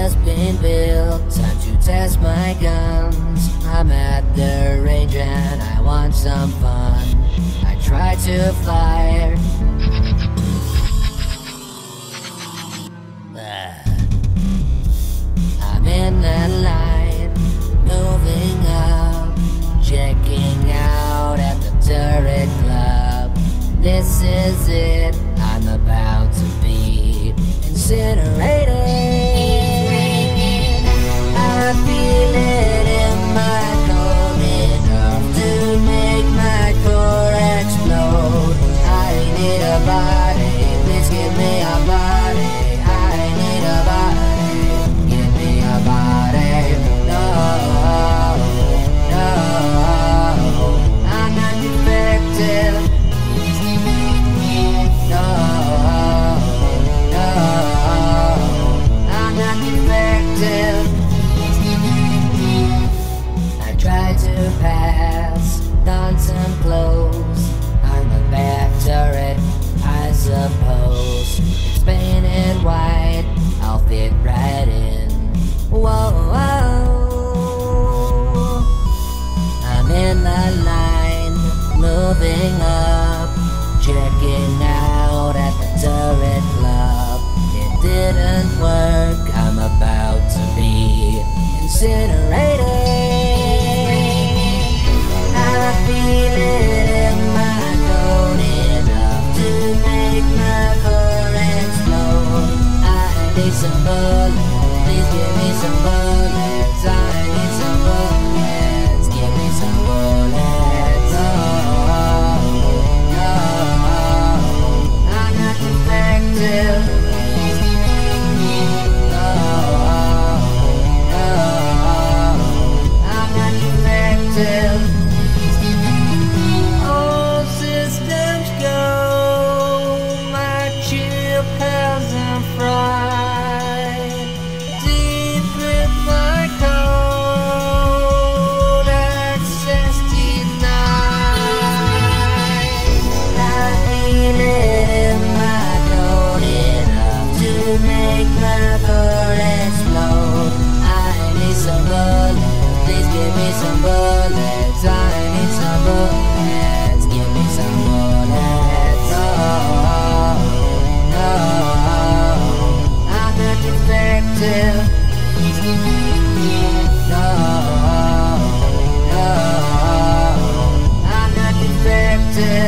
has been built. Time to test my guns. I'm at the range and I want some fun. I try to fly. I'm in the line, moving up, checking out at the turret club. This is it, I'm about to be incinerated. I feel it in my core, enough to make my core explode. I need a body, please give me a body. I need a body, give me a body. No, no, I'm not defective. No, no, I'm not defective. I try to pass, done some clothes on the back turret, I suppose. It's painted white, I'll fit right in. Whoa, whoa. I'm in the line, moving up, checking out at the turret club. It didn't work, I'm about to be incinerated. I feel it in my code, enough to make my core explode. I need some bullets, please give me some bullets. I need some bullets, give me some bullets. Oh, no, I'm not defective. No, no, I'm not defective. All systems go, my chip hasn't fried. Deep with my code, access denied. I feel it in my code, enough to make my core explode. I need some bullets, please give me some bullets. I need some bullets, give me some bullets. Oh, no, I'm not defective. No, no, I'm not defective.